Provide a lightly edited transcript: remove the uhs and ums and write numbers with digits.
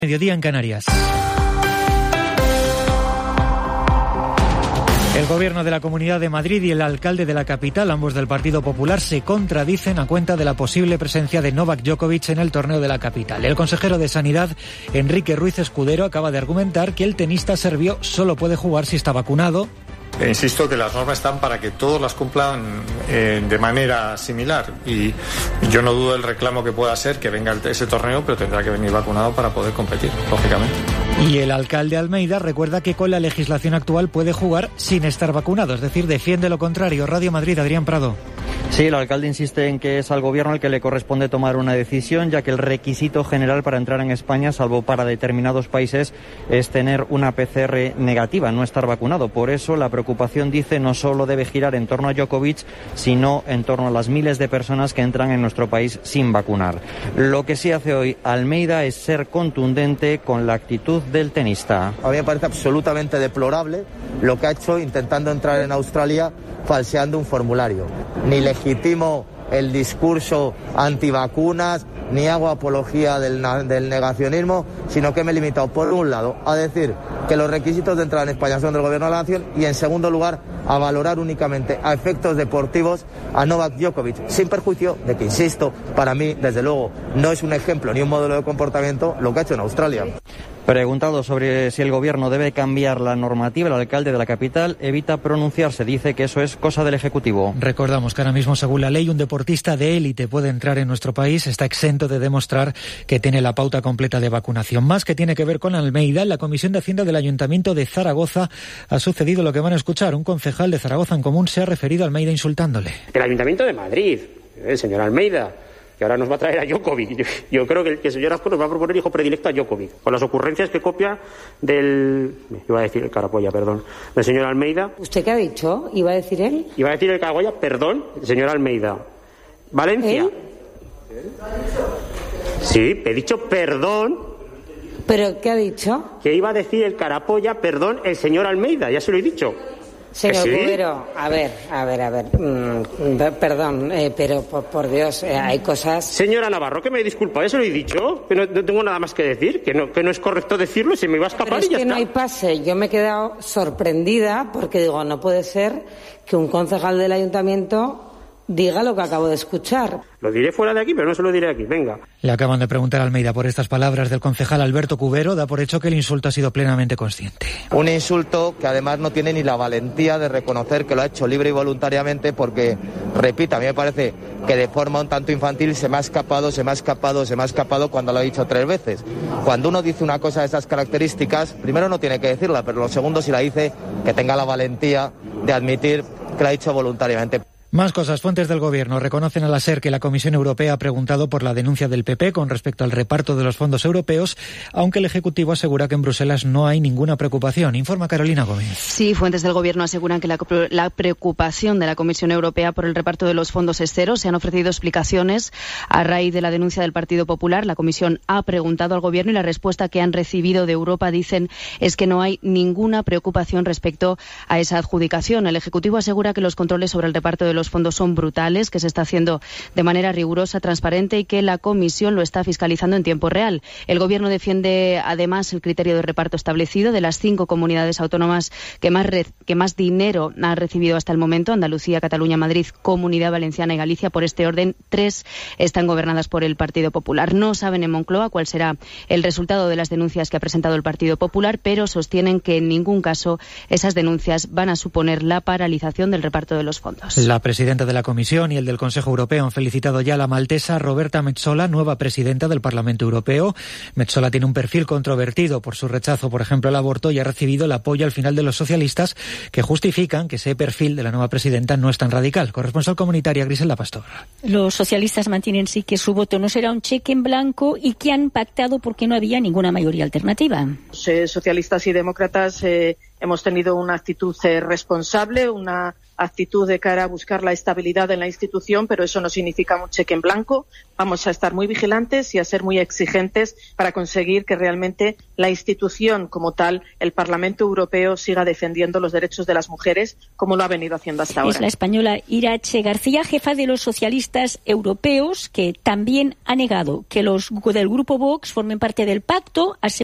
Mediodía en Canarias. El gobierno de la Comunidad de Madrid y el alcalde de la capital, ambos del Partido Popular, se contradicen a cuenta de la posible presencia de Novak Djokovic en el torneo de la capital. El consejero de Sanidad, Enrique Ruiz Escudero, acaba de argumentar que el tenista serbio solo puede jugar si está vacunado. Insisto que las normas están para que todos las cumplan de manera similar y yo no dudo del reclamo que pueda ser que venga ese torneo, pero tendrá que venir vacunado para poder competir, lógicamente. Y el alcalde Almeida recuerda que con la legislación actual puede jugar sin estar vacunado, es decir, defiende lo contrario. Radio Madrid, Adrián Prado. Sí, el alcalde insiste en que es al gobierno al que le corresponde tomar una decisión, ya que el requisito general para entrar en España, salvo para determinados países, es tener una PCR negativa, no estar vacunado. Por eso la preocupación, dice, no solo debe girar en torno a Djokovic, sino en torno a las miles de personas que entran en nuestro país sin vacunar. Lo que sí hace hoy Almeida es ser contundente con la actitud del tenista. A mí me parece absolutamente deplorable lo que ha hecho intentando entrar en Australia falseando un formulario. Ni legitimo el discurso antivacunas, ni hago apología del negacionismo, sino que me he limitado, por un lado, a decir que los requisitos de entrada en España son del Gobierno de la Nación y, en segundo lugar, a valorar únicamente a efectos deportivos a Novak Djokovic, sin perjuicio de que, insisto, para mí, desde luego, no es un ejemplo ni un modelo de comportamiento lo que ha hecho en Australia. Preguntado sobre si el gobierno debe cambiar la normativa, el alcalde de la capital evita pronunciarse. Dice que eso es cosa del Ejecutivo. Recordamos que ahora mismo, según la ley, un deportista de élite puede entrar en nuestro país. Está exento de demostrar que tiene la pauta completa de vacunación. Más que tiene que ver con Almeida, en la Comisión de Hacienda del Ayuntamiento de Zaragoza ha sucedido lo que van a escuchar. Un concejal de Zaragoza en Común se ha referido a Almeida insultándole. El Ayuntamiento de Madrid, el señor Almeida, que ahora nos va a traer a Djokovic. Yo creo que el señor Azcón nos va a proponer hijo predilecto a Djokovic, con las ocurrencias que copia del... Iba a decir el carapolla, perdón. Del señor Almeida. ¿Usted qué ha dicho? ¿Iba a decir él? Iba a decir el carapolla, perdón, el señor Almeida. Valencia. Sí, he dicho perdón. ¿Pero qué ha dicho? Que iba a decir el carapolla, perdón, el señor Almeida, ya se lo he dicho. Señor ¿Sí? Cubero, a ver. Perdón, pero por Dios, hay cosas... Señora Navarro, que me disculpa, eso lo he dicho, que no tengo nada más que decir, que no es correcto decirlo, se me iba a escapar. Pero es y ya que está. no hay pase. Yo me he quedado sorprendida porque digo, no puede ser que un concejal del ayuntamiento diga lo que acabo de escuchar. Lo diré fuera de aquí, pero no se lo diré aquí, venga. Le acaban de preguntar a Almeida por estas palabras del concejal Alberto Cubero. Da por hecho que el insulto ha sido plenamente consciente. Un insulto que además no tiene ni la valentía de reconocer que lo ha hecho libre y voluntariamente porque, repito, a mí me parece que de forma un tanto infantil se me ha escapado cuando lo ha dicho 3 veces. Cuando uno dice una cosa de esas características, primero no tiene que decirla, pero lo segundo, si la dice, que tenga la valentía de admitir que lo ha dicho voluntariamente. Más cosas. Fuentes del Gobierno reconocen a la SER que la Comisión Europea ha preguntado por la denuncia del PP con respecto al reparto de los fondos europeos, aunque el Ejecutivo asegura que en Bruselas no hay ninguna preocupación. Informa Carolina Gómez. Sí, fuentes del Gobierno aseguran que la preocupación de la Comisión Europea por el reparto de los fondos es cero. Se han ofrecido explicaciones a raíz de la denuncia del Partido Popular. La Comisión ha preguntado al Gobierno y la respuesta que han recibido de Europa, dicen, es que no hay ninguna preocupación respecto a esa adjudicación. El Ejecutivo asegura que los controles sobre el reparto de los fondos son brutales, que se está haciendo de manera rigurosa, transparente y que la Comisión lo está fiscalizando en tiempo real. El Gobierno defiende además el criterio de reparto establecido de las 5 comunidades autónomas que más dinero han recibido hasta el momento: Andalucía, Cataluña, Madrid, Comunidad Valenciana y Galicia. Por este orden, 3 están gobernadas por el Partido Popular. No saben en Moncloa cuál será el resultado de las denuncias que ha presentado el Partido Popular, pero sostienen que en ningún caso esas denuncias van a suponer la paralización del reparto de los fondos. La presidenta de la Comisión y el del Consejo Europeo han felicitado ya a la maltesa Roberta Metsola, nueva presidenta del Parlamento Europeo. Metsola tiene un perfil controvertido por su rechazo, por ejemplo, al aborto, y ha recibido el apoyo al final de los socialistas, que justifican que ese perfil de la nueva presidenta no es tan radical. Corresponsal comunitaria, Griselda Pastor. Los socialistas mantienen sí que su voto no será un cheque en blanco y que han pactado porque no había ninguna mayoría alternativa. Socialistas y demócratas hemos tenido una actitud responsable, una actitud de cara a buscar la estabilidad en la institución, pero eso no significa un cheque en blanco. Vamos a estar muy vigilantes y a ser muy exigentes para conseguir que realmente la institución como tal, el Parlamento Europeo, siga defendiendo los derechos de las mujeres como lo ha venido haciendo hasta ahora. Es la española Irache García, jefa de los socialistas europeos, que también ha negado que los del grupo Vox formen parte del pacto.